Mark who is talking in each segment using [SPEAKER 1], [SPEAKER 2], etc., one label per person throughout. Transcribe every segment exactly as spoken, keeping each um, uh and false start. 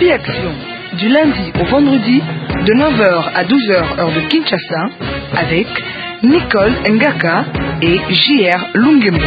[SPEAKER 1] Happy Action, du lundi au vendredi, de neuf heures à douze heures heure de Kinshasa, avec Nicole Ngaka et J R Lungembo.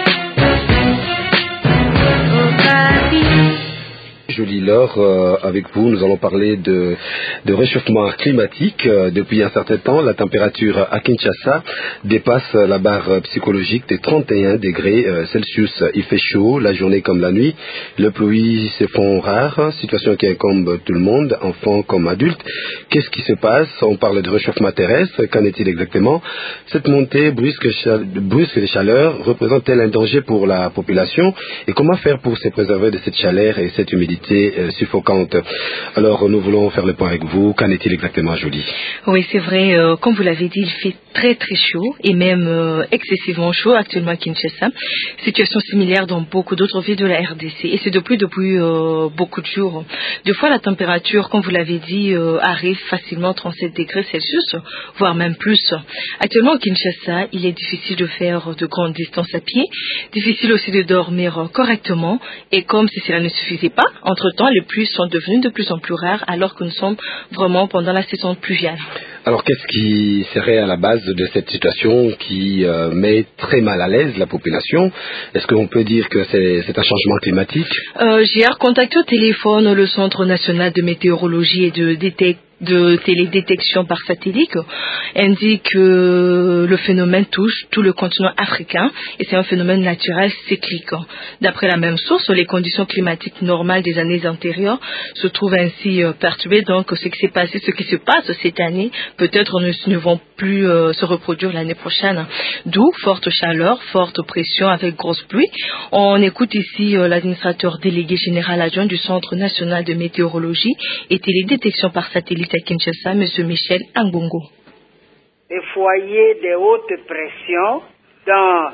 [SPEAKER 2] Jolie Laure, euh, avec vous, nous allons parler de, de réchauffement climatique. Euh, depuis un certain temps, la température à Kinshasa dépasse la barre psychologique des trente et un degrés euh, Celsius. Il fait chaud, la journée comme la nuit. Les pluies se font rares, situation qui incombe tout le monde, enfants comme adultes. Qu'est-ce qui se passe? On parle de réchauffement terrestre. Qu'en est-il exactement? Cette montée brusque, brusque de chaleur représente-t-elle un danger pour la population? Et comment faire pour se préserver de cette chaleur et cette humidité suffocante? Alors nous voulons faire le point avec vous. Qu'en est-il exactement, Jolie?
[SPEAKER 3] Oui, c'est vrai, euh, comme vous l'avez dit, il fait très très chaud et même euh, excessivement chaud actuellement à Kinshasa. Situation similaire dans beaucoup d'autres villes de la R D C et c'est depuis depuis euh, beaucoup de jours. Deux fois la température, comme vous l'avez dit, euh, arrive facilement trente-sept degrés Celsius, voire même plus. Actuellement à Kinshasa, il est difficile de faire de grandes distances à pied, difficile aussi de dormir correctement et comme si cela ne suffisait pas, entre-temps, les pluies sont devenues de plus en plus rares alors que nous sommes vraiment pendant la saison pluviale.
[SPEAKER 2] Alors, qu'est-ce qui serait à la base de cette situation qui euh, met très mal à l'aise la population? Est-ce qu'on peut dire que c'est, c'est un changement climatique?
[SPEAKER 3] euh, J'ai contacté au téléphone le Centre national de météorologie et de détection de télédétection par satellite indique que le phénomène touche tout le continent africain et c'est un phénomène naturel cyclique. D'après la même source, les conditions climatiques normales des années antérieures se trouvent ainsi perturbées. Donc, ce qui s'est passé, ce qui se passe cette année, peut-être ne, ne vont plus euh, se reproduire l'année prochaine. D'où forte chaleur, forte pression avec grosse pluie. On écoute ici euh, l'administrateur délégué général adjoint du Centre national de météorologie et télédétection par satellite à Kinshasa, M. Michel Angongo.
[SPEAKER 4] Les foyers de haute pression dans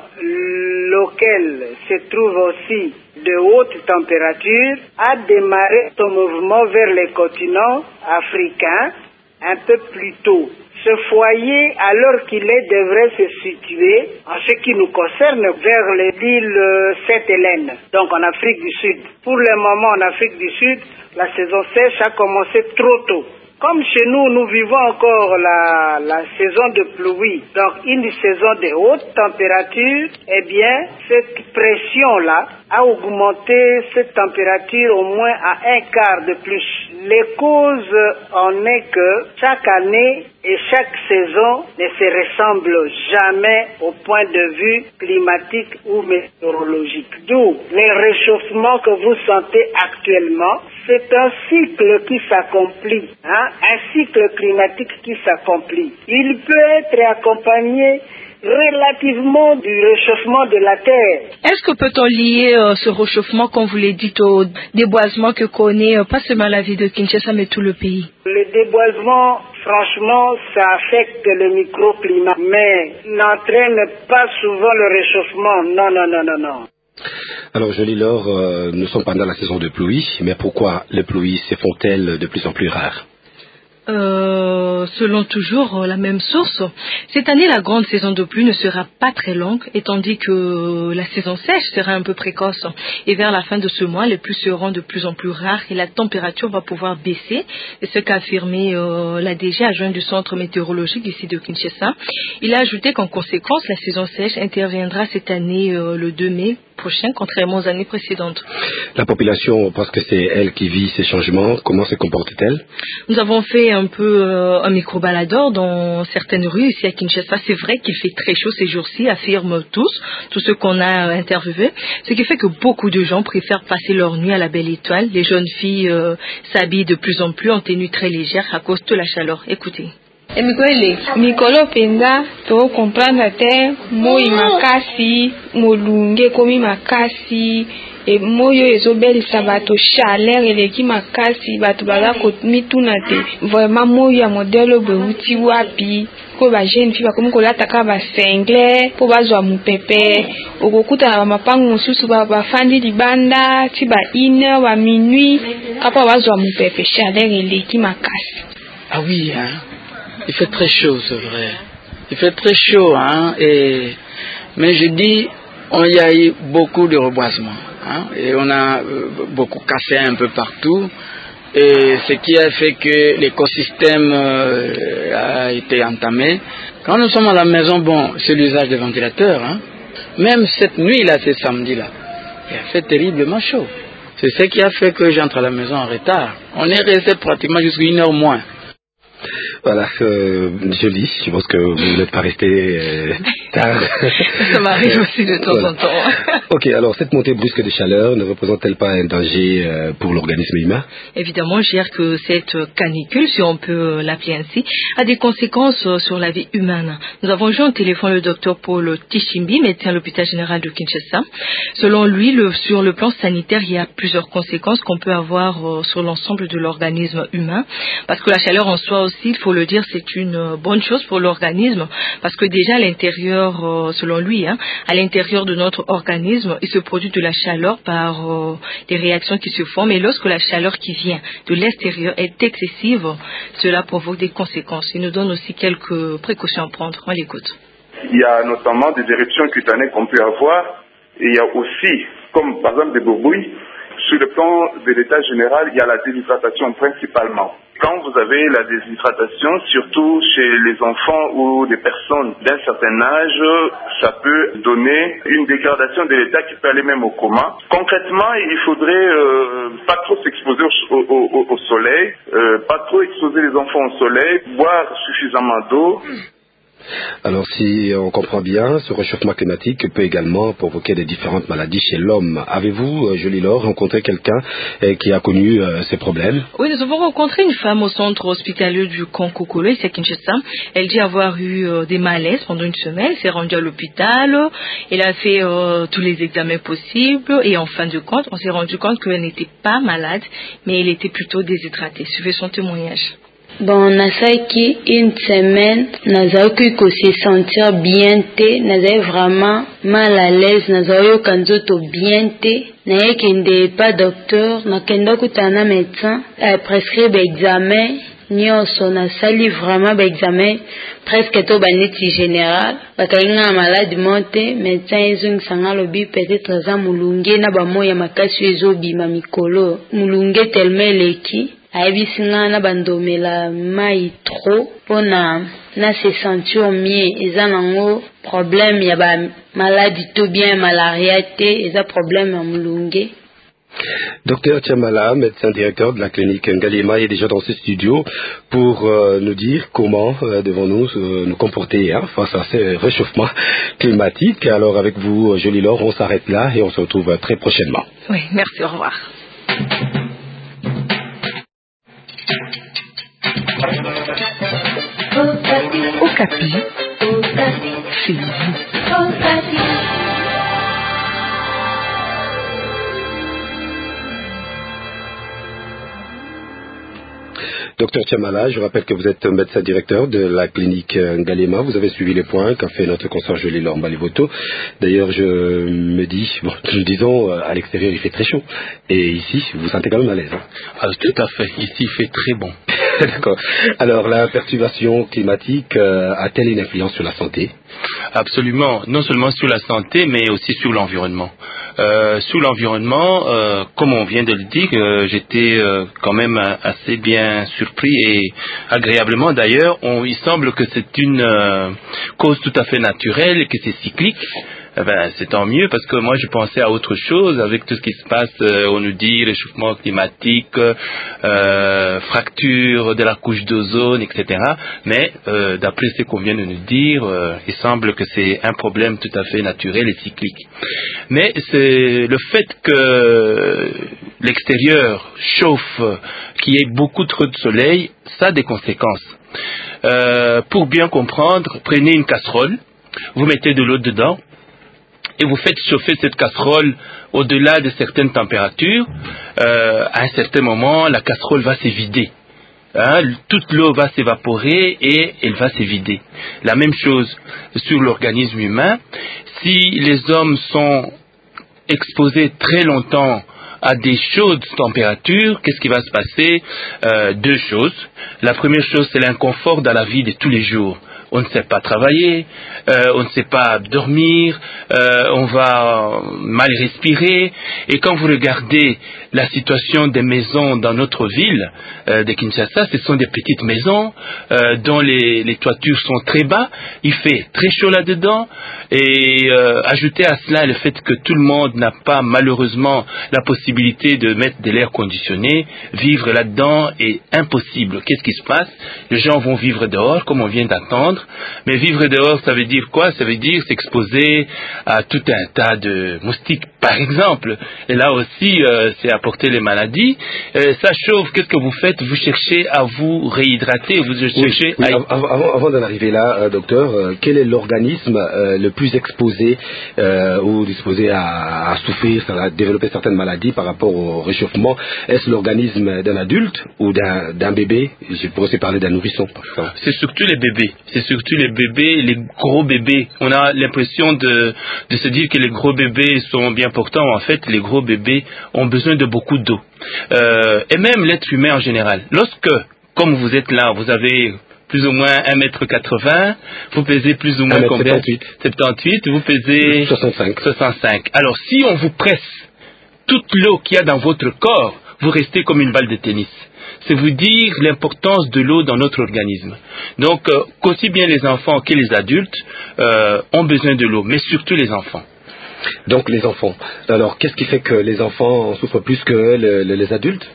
[SPEAKER 4] lequel se trouve aussi de hautes températures a démarré son mouvement vers le continent africain un peu plus tôt. Ce foyer, alors qu'il est, devrait se situer, en ce qui nous concerne, vers l'île Sainte-Hélène, donc en Afrique du Sud. Pour le moment, en Afrique du Sud, la saison sèche a commencé trop tôt. Comme chez nous, nous vivons encore la, la saison de pluie, donc une saison de haute température, eh bien, cette pression-là a augmenté cette température au moins à un quart de plus. Les causes en est que chaque année et chaque saison ne se ressemble jamais au point de vue climatique ou météorologique. D'où les réchauffements que vous sentez actuellement, c'est un cycle qui s'accomplit, hein, un cycle climatique qui s'accomplit. Il peut être accompagné relativement du réchauffement de la Terre.
[SPEAKER 3] Est-ce que peut-on lier euh, ce réchauffement, comme vous l'avez dit, au déboisement que connaît euh, pas seulement la ville de Kinshasa, mais tout le pays?
[SPEAKER 4] Le déboisement, franchement, ça affecte le microclimat, mais n'entraîne pas souvent le réchauffement. Non, non, non, non, non.
[SPEAKER 2] Alors, Jolie Laure, euh, nous sommes pendant la saison de pluie, mais pourquoi les pluies se font-elles de plus en plus rares?
[SPEAKER 3] Euh, selon toujours euh, la même source, cette année la grande saison de pluie ne sera pas très longue, étant dit que la saison sèche sera un peu précoce. Et vers la fin de ce mois, les pluies seront de plus en plus rares et la température va pouvoir baisser. C'est ce qu'a affirmé euh, la D G adjointe du centre météorologique ici de Kinshasa. Il a ajouté qu'en conséquence, la saison sèche interviendra cette année euh, le deux mai prochain, contrairement aux années précédentes.
[SPEAKER 2] La population, parce que c'est elle qui vit ces changements, comment se comporte-t-elle?
[SPEAKER 3] Nous avons fait un peu euh, un micro-baladeur dans certaines rues ici à Kinshasa. C'est vrai qu'il fait très chaud ces jours-ci, affirment tous, tous ceux qu'on a euh, interviewés. Ce qui fait que beaucoup de gens préfèrent passer leur nuit à la belle étoile. Les jeunes filles euh, s'habillent de plus en plus en tenue très légère à cause de la chaleur. Écoutez.
[SPEAKER 5] Mikolo penza to comprendre te moi makasi molunge komi makasi e moyo ezobelisa bato chaleur eleki makasi bato baza komituna te vraiment moyo ya modèle beuti wapi ko ba jeune fille bakomi kolata ka ba single po bazwa mupepe okokuta na mapango mosusu ba bafandi libanda ti ba une heure ba minuit kapa bazwa mupepe chaleur eleki makasi.
[SPEAKER 6] Ah oui, hein. Il fait très chaud, c'est vrai. Il fait très chaud, hein. Et mais je dis, on y a eu beaucoup de reboisement, hein, et on a euh, beaucoup cassé un peu partout. et ce qui a fait que l'écosystème euh, a été entamé. Quand nous sommes à la maison, bon, c'est l'usage des ventilateurs. Hein. Même cette nuit-là, ce samedi-là, il a fait terriblement chaud. C'est ce qui a fait que j'entre à la maison en retard. On est resté pratiquement jusqu'à une heure moins.
[SPEAKER 2] Voilà, euh, joli. Je pense que vous n'êtes pas resté euh, tard.
[SPEAKER 3] Ça m'arrive aussi de temps
[SPEAKER 2] voilà.
[SPEAKER 3] en temps.
[SPEAKER 2] Ok, alors cette montée brusque de chaleur ne représente-t-elle pas un danger euh, pour l'organisme humain?
[SPEAKER 3] Évidemment, je dirais que cette canicule, si on peut l'appeler ainsi, a des conséquences sur la vie humaine. Nous avons eu au téléphone le docteur Paul Tishimbi, médecin à l'hôpital général de Kinshasa. Selon lui, le, sur le plan sanitaire, il y a plusieurs conséquences qu'on peut avoir euh, sur l'ensemble de l'organisme humain. Parce que la chaleur en soi aussi, il faut le dire, c'est une bonne chose pour l'organisme. Parce que déjà à l'intérieur, euh, selon lui, hein, à l'intérieur de notre organisme, il se produit de la chaleur par euh, des réactions qui se forment. Et lorsque la chaleur qui vient de l'extérieur est excessive, cela provoque des conséquences. Il nous donne aussi quelques précautions à prendre. On l'écoute.
[SPEAKER 7] Il y a notamment des éruptions cutanées qu'on peut avoir. Et il y a aussi, comme par exemple des bourbuilles, sur le plan de l'état général, il y a la déshydratation principalement. Quand vous avez la déshydratation, surtout chez les enfants ou des personnes d'un certain âge, ça peut donner une dégradation de l'état qui peut aller même au coma. Concrètement, il faudrait euh, pas trop s'exposer au, au, au, au soleil, euh, pas trop exposer les enfants au soleil, boire suffisamment d'eau.
[SPEAKER 2] Alors si on comprend bien, ce réchauffement climatique peut également provoquer des différentes maladies chez l'homme. Avez-vous, euh, Jolie Laure, rencontré quelqu'un euh, qui a connu euh, ces problèmes?
[SPEAKER 3] Oui, nous avons rencontré une femme au centre hospitalier du Kankokolo, ici à Kinshasa. Elle dit avoir eu euh, des malaises pendant une semaine, elle s'est rendue à l'hôpital, elle a fait euh, tous les examens possibles et en fin de compte, on s'est rendu compte qu'elle n'était pas malade, mais elle était plutôt déshydratée. Suivez son témoignage.
[SPEAKER 8] Bon, nasaiki une semaine, nazaki ko se sentir bien te, nazai vraiment mal à l'aise, nazai kanzoto bien te, naye kende pas docteur, nakenda kutana médecin, a prescrit examen, nyonso nasali vraiment examen presque to baneti général, bakainga malade monte, médecin ezung sanga lobi peut-être za mulunge na ba moya makasi ezobi mamikolo, mulunge tellement leki. Aïbisinga na bandomela mai trop pona na se sentir mieux eza nango problème ya ba maladie tout bien malaria te eza problème ya mulunge.
[SPEAKER 2] Docteur Tchamala, médecin directeur de la clinique Ngalema, est déjà dans ce studio pour euh, nous dire comment euh, devons-nous euh, nous comporter hein, face à ce réchauffement climatique. Alors avec vous, Jolie Laure, on s'arrête là et on se retrouve très prochainement.
[SPEAKER 3] Oui, merci, au revoir.
[SPEAKER 1] Okapi, c'est vous.
[SPEAKER 2] Docteur Tchamala, je rappelle que vous êtes médecin directeur de la clinique Ngalema. Vous avez suivi les points qu'a fait notre consoeur Jolie Laure Mbalivoto. D'ailleurs, je me dis, bon, disons, à l'extérieur, il fait très chaud. Et ici, vous vous sentez quand même à l'aise. Hein?
[SPEAKER 9] Ah, tout à fait. Ici, il fait très bon.
[SPEAKER 2] D'accord. Alors, la perturbation climatique euh, a-t-elle une influence sur la santé?
[SPEAKER 9] Absolument. Non seulement sur la santé, mais aussi sur l'environnement. Euh, sur l'environnement, euh, comme on vient de le dire, euh, j'étais euh, quand même assez bien surpris et agréablement d'ailleurs. On, il semble que c'est une euh, cause tout à fait naturelle et que c'est cyclique. Eh ben, c'est tant mieux parce que moi je pensais à autre chose avec tout ce qui se passe, euh, on nous dit réchauffement climatique, euh, fracture de la couche d'ozone, et cetera. Mais euh, d'après ce qu'on vient de nous dire, euh, il semble que c'est un problème tout à fait naturel et cyclique. Mais c'est le fait que l'extérieur chauffe, qu'il y ait beaucoup trop de soleil, ça a des conséquences. Euh, pour bien comprendre, prenez une casserole, vous mettez de l'eau dedans, et vous faites chauffer cette casserole au-delà de certaines températures, euh, à un certain moment, la casserole va se vider. Hein, toute l'eau va s'évaporer et elle va se vider. La même chose sur l'organisme humain. Si les hommes sont exposés très longtemps à des chaudes températures, qu'est-ce qui va se passer? euh, Deux choses. La première chose, c'est l'inconfort dans la vie de tous les jours. on ne sait pas travailler, euh, on ne sait pas dormir, euh, on va mal respirer. Et quand vous regardez la situation des maisons dans notre ville euh, de Kinshasa, ce sont des petites maisons euh, dont les, les toitures sont très bas, il fait très chaud là-dedans, et euh, ajouter à cela le fait que tout le monde n'a pas malheureusement la possibilité de mettre de l'air conditionné, vivre là-dedans est impossible. Qu'est-ce qui se passe? Les gens vont vivre dehors, comme on vient d'entendre, mais vivre dehors, ça veut dire quoi? Ça veut dire s'exposer à tout un tas de moustiques, par exemple. Et là aussi, euh, c'est apporter les maladies. Euh, ça chauffe, qu'est-ce que vous faites? Vous cherchez à vous réhydrater, vous cherchez
[SPEAKER 2] oui, oui,
[SPEAKER 9] à...
[SPEAKER 2] Avant, avant d'en arriver là, euh, docteur, euh, quel est l'organisme euh, le plus exposé euh, ou disposé à, à souffrir, à développer certaines maladies par rapport au réchauffement? Est-ce l'organisme d'un adulte ou d'un, d'un bébé? Je pourrais aussi parler d'un nourrisson, par exemple.
[SPEAKER 9] C'est surtout les bébés. C'est surtout les bébés, les gros bébés. On a l'impression de, de se dire que les gros bébés sont bien portants. En fait, les gros bébés ont besoin de beaucoup d'eau. Euh, et même l'être humain en général. Lorsque, comme vous êtes là, vous avez plus ou moins un mètre quatre-vingts, vous pesez plus ou moins combien?
[SPEAKER 2] soixante-huit.
[SPEAKER 9] soixante-huit, vous pesez
[SPEAKER 2] soixante-cinq.
[SPEAKER 9] soixante-cinq. Alors, si on vous presse toute l'eau qu'il y a dans votre corps, vous restez comme une balle de tennis. C'est vous dire l'importance de l'eau dans notre organisme. Donc, euh, qu'aussi bien les enfants que les adultes euh, ont besoin de l'eau, mais surtout les enfants.
[SPEAKER 2] Donc les enfants. Alors qu'est-ce qui fait que les enfants en souffrent plus que le, le, les adultes?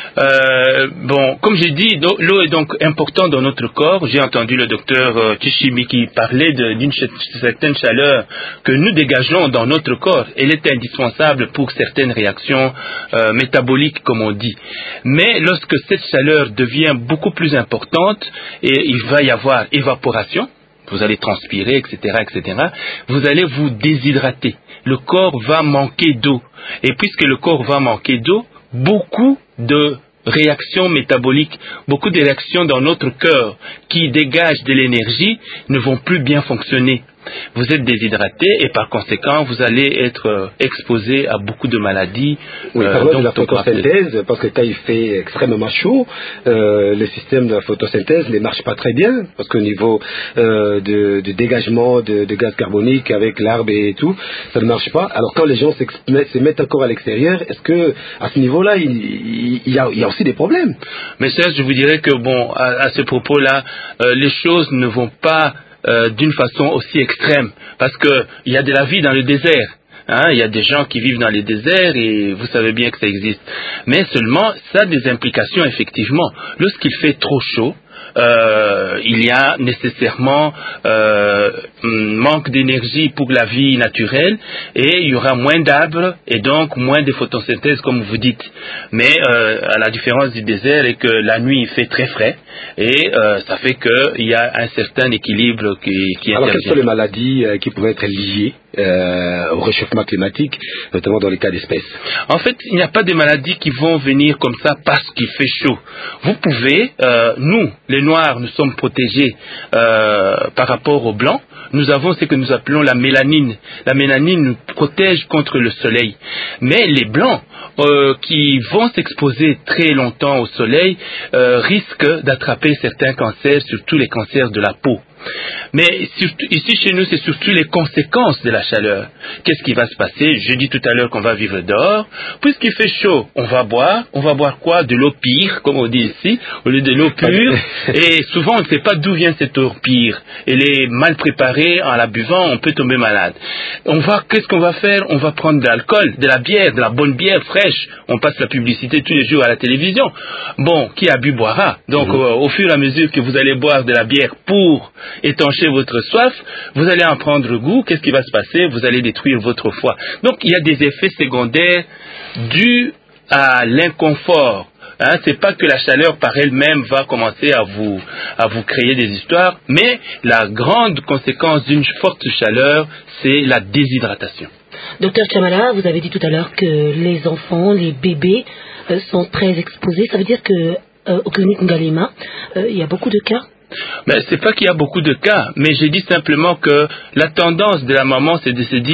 [SPEAKER 9] euh, Bon, comme j'ai dit, l'eau est donc importante dans notre corps. J'ai entendu le docteur euh, Tishimi qui parlait de, d'une ch- certaine chaleur que nous dégageons dans notre corps. Elle est indispensable pour certaines réactions euh, métaboliques, comme on dit. Mais lorsque cette chaleur devient beaucoup plus importante, et il va y avoir évaporation, vous allez transpirer, et cetera, et cetera, vous allez vous déshydrater. Le corps va manquer d'eau. Et puisque le corps va manquer d'eau, beaucoup de réactions métaboliques, beaucoup de réactions dans notre cœur qui dégagent de l'énergie ne vont plus bien fonctionner. Vous êtes déshydraté et par conséquent, vous allez être euh, exposé à beaucoup de maladies.
[SPEAKER 2] Oui,
[SPEAKER 9] euh,
[SPEAKER 2] parlons de la photosynthèse, parce que quand il fait extrêmement chaud, euh, le système de la photosynthèse ne marche pas très bien, parce qu'au niveau euh, de, de dégagement de, de gaz carbonique avec l'arbre et tout, ça ne marche pas. Alors quand les gens se mettent encore à l'extérieur, est-ce que à ce niveau-là, il, il, il, y a, il y a aussi des problèmes?
[SPEAKER 9] Mais ça, je vous dirais que bon, à, à ce propos-là, euh, les choses ne vont pas Euh, d'une façon aussi extrême, parce que il y a de la vie dans le désert. Hein, il y a des gens qui vivent dans les déserts et vous savez bien que ça existe. Mais seulement, ça a des implications effectivement. Lorsqu'il fait trop chaud, euh, il y a nécessairement euh, manque d'énergie pour la vie naturelle et il y aura moins d'arbres et donc moins de photosynthèse comme vous dites. Mais euh, à la différence du désert est que la nuit il fait très frais et euh, ça fait qu'il y a un certain équilibre qui, qui
[SPEAKER 2] Alors
[SPEAKER 9] intervient.
[SPEAKER 2] quelles sont les maladies euh, qui pourraient être liées euh, au réchauffement climatique, notamment dans les cas d'espèces?
[SPEAKER 9] En fait, il n'y a pas de maladies qui vont venir comme ça parce qu'il fait chaud. Vous pouvez, euh, nous, les Noirs, nous sommes protégés euh, par rapport aux Blancs. Nous avons ce que nous appelons la mélanine. La mélanine nous protège contre le soleil. Mais les Blancs euh, qui vont s'exposer très longtemps au soleil euh, risquent d'attraper certains cancers, surtout les cancers de la peau. Mais surtout, ici chez nous, c'est surtout les conséquences de la chaleur. Qu'est-ce qui va se passer? Je dis tout à l'heure qu'on va vivre dehors. Puisqu'il fait chaud, on va boire. On va boire quoi? De l'eau pire, comme on dit ici, au lieu de l'eau pure. Et souvent, on ne sait pas d'où vient cette eau pire. Elle est mal préparée. En la buvant, on peut tomber malade. On va, qu'est-ce qu'on va faire? On va prendre de l'alcool, de la bière, de la bonne bière fraîche. On passe la publicité tous les jours à la télévision. Bon, qui a bu boira. Donc, mmh. euh, au fur et à mesure que vous allez boire de la bière pour étancher votre soif, vous allez en prendre goût. Qu'est-ce qui va se passer? Vous allez détruire votre foie. Donc, il y a des effets secondaires dus à l'inconfort. Hein, c'est pas que la chaleur par elle-même va commencer à vous, à vous créer des histoires, mais la grande conséquence d'une forte chaleur, c'est la déshydratation.
[SPEAKER 10] Docteur Chamala, vous avez dit tout à l'heure que les enfants, les bébés euh, sont très exposés. Ça veut dire que euh, au clinique Ngalema, euh, il y a beaucoup de cas?
[SPEAKER 9] Mais c'est pas qu'il y a beaucoup de cas, mais j'ai dit simplement que la tendance de la maman, c'est de se dire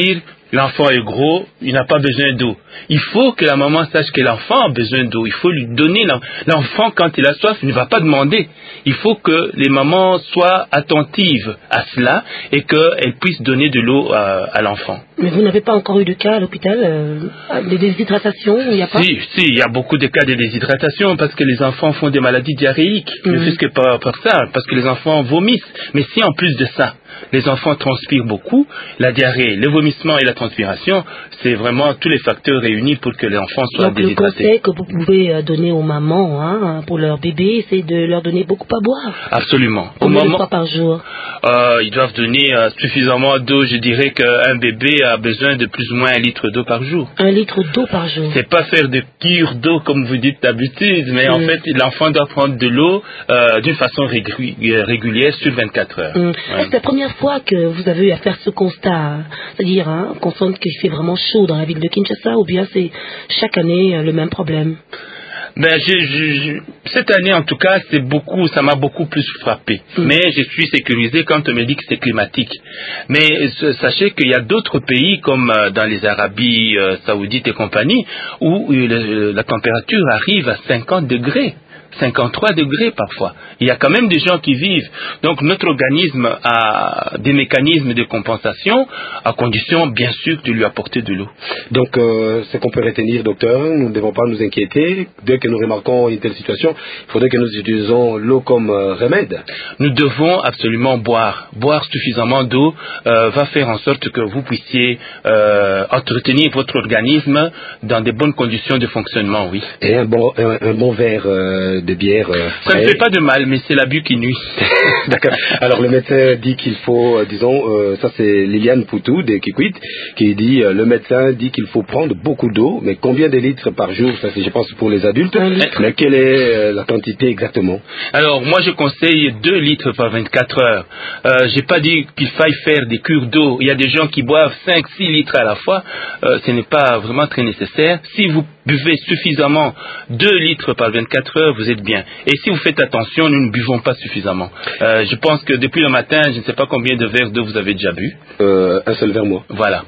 [SPEAKER 9] l'enfant est gros, il n'a pas besoin d'eau. Il faut que la maman sache que l'enfant a besoin d'eau. Il faut lui donner. L'enfant, quand il a soif, il ne va pas demander. Il faut que les mamans soient attentives à cela et qu'elles puissent donner de l'eau à, à l'enfant.
[SPEAKER 10] Mais vous n'avez pas encore eu de cas à l'hôpital, euh, de déshydratation, il n'y a pas?
[SPEAKER 9] Si, si, il y a beaucoup de cas de déshydratation parce que les enfants font des maladies diarrhéiques. Mm-hmm. Ne fût-ce que par, par ça, parce que les enfants vomissent. Mais si en plus de ça, les enfants transpirent beaucoup, la diarrhée, le vomissement et la transpiration, c'est vraiment tous les facteurs réunis pour que les enfants soient
[SPEAKER 10] Donc,
[SPEAKER 9] déshydratés.
[SPEAKER 10] Donc le conseil que vous pouvez donner aux mamans hein, pour leur bébé, c'est de leur donner beaucoup à boire.
[SPEAKER 9] Absolument.
[SPEAKER 10] Combien de fois par jour?
[SPEAKER 9] euh, Ils doivent donner euh, suffisamment d'eau. Je dirais qu'un bébé a besoin de plus ou moins un litre d'eau par jour.
[SPEAKER 10] Un litre d'eau par jour.
[SPEAKER 9] C'est pas faire de cure d'eau comme vous dites d'habitude, mais mmh. en fait l'enfant doit prendre de l'eau euh, d'une façon régu régulière sur vingt-quatre heures. Mmh.
[SPEAKER 10] Ouais. Est-ce la première fois que vous avez eu à faire ce constat, c'est-à-dire hein, qu'on sent qu'il fait vraiment chaud dans la ville de Kinshasa, ou bien c'est chaque année euh, le même problème?
[SPEAKER 9] Ben, je, je, je, cette année, en tout cas, c'est beaucoup, ça m'a beaucoup plus frappé. Mmh. Mais je suis sécurisé quand on me dit que c'est climatique. Mais sachez qu'il y a d'autres pays, comme euh, dans les Arabies euh, Saoudites et compagnie, où euh, le, la température arrive à cinquante degrés. cinquante-trois degrés parfois. Il y a quand même des gens qui vivent. Donc notre organisme a des mécanismes de compensation à condition bien sûr de lui apporter de l'eau.
[SPEAKER 2] Donc euh, ce qu'on peut retenir, docteur, nous ne devons pas nous inquiéter. Dès que nous remarquons une telle situation, il faudrait que nous utilisons l'eau comme euh, remède.
[SPEAKER 9] Nous devons absolument boire. Boire suffisamment d'eau euh, va faire en sorte que vous puissiez euh, entretenir votre organisme dans des bonnes conditions de fonctionnement, oui.
[SPEAKER 2] Et un bon, un, un bon verre euh, de bière. Euh,
[SPEAKER 9] ça ne fait pas de mal, mais c'est l'abus qui nuit.
[SPEAKER 2] D'accord. Alors le médecin dit qu'il faut, euh, disons, euh, ça c'est Liliane Poutou de Kikwit qui dit, euh, le médecin dit qu'il faut prendre beaucoup d'eau, mais combien de litres par jour? Ça c'est, je pense, pour les adultes. Mais quelle est euh, la quantité exactement?
[SPEAKER 9] Alors moi je conseille deux litres par vingt-quatre heures. Euh, j'ai pas dit qu'il faille faire des cures d'eau. Il y a des gens qui boivent cinq six litres à la fois. Euh, ce n'est pas vraiment très nécessaire. Si vous buvez suffisamment deux litres par vingt-quatre heures, vous êtes bien. Et si vous faites attention, nous ne buvons pas suffisamment. Euh, je pense que depuis le matin, je ne sais pas combien de verres d'eau vous avez déjà bu.
[SPEAKER 2] Euh, un seul verre, moi.
[SPEAKER 9] Voilà.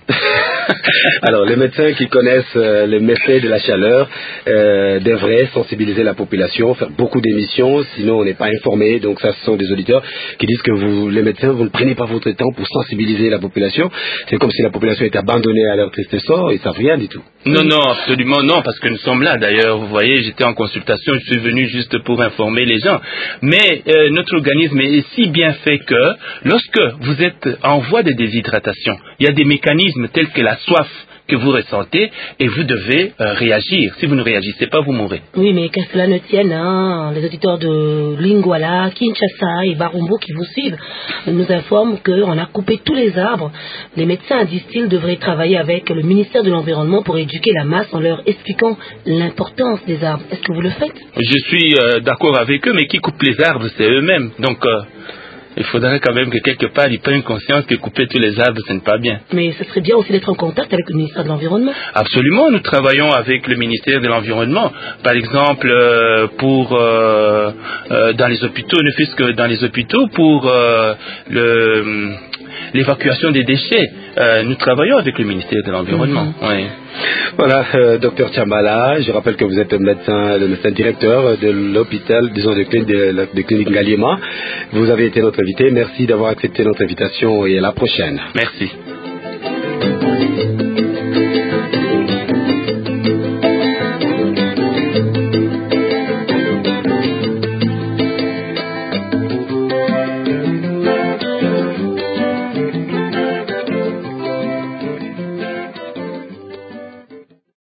[SPEAKER 2] Alors, les médecins qui connaissent euh, les méfaits de la chaleur euh, devraient sensibiliser la population, faire beaucoup d'émissions, sinon on n'est pas informé. Donc ça, ce sont des auditeurs qui disent que vous, les médecins, vous ne prenez pas votre temps pour sensibiliser la population. C'est comme si la population était abandonnée à leur triste sort, ils ne savent rien du tout.
[SPEAKER 9] Non, non, absolument non, parce que nous sommes là. D'ailleurs, vous voyez, j'étais en consultation, je suis venu juste pour informer les gens. Mais euh, notre organisme est si bien fait que lorsque vous êtes en voie de déshydratation, il y a des mécanismes tels que la soif que vous ressentez et vous devez euh, réagir. Si vous ne réagissez pas, vous mourrez.
[SPEAKER 10] Oui, mais qu'à cela ne tienne, hein, les auditeurs de Lingwala, Kinshasa et Barumbo qui vous suivent nous informent qu'on a coupé tous les arbres. Les médecins, disent-ils, devraient travailler avec le ministère de l'Environnement pour éduquer la masse en leur expliquant l'importance des arbres. Est-ce que vous le faites?
[SPEAKER 9] Je suis euh, d'accord avec eux, mais qui coupent les arbres, c'est eux-mêmes. Donc... Euh il faudrait quand même que quelque part ils prennent conscience que couper tous les arbres, ce n'est pas bien.
[SPEAKER 10] Mais ce serait bien aussi d'être en contact avec le ministère de l'Environnement.
[SPEAKER 9] Absolument, nous travaillons avec le ministère de l'Environnement. Par exemple, euh, pour euh, euh, dans les hôpitaux, ne fût-ce que dans les hôpitaux, pour euh, le l'évacuation des déchets. Euh, nous travaillons avec le ministère de l'Environnement. Mm-hmm. Oui.
[SPEAKER 2] Voilà, euh, docteur Tchambala, je rappelle que vous êtes médecin, le médecin directeur de l'hôpital, disons, de, de, de clinique Ngaliema. Vous avez été notre invité. Merci d'avoir accepté notre invitation et à la prochaine.
[SPEAKER 9] Merci.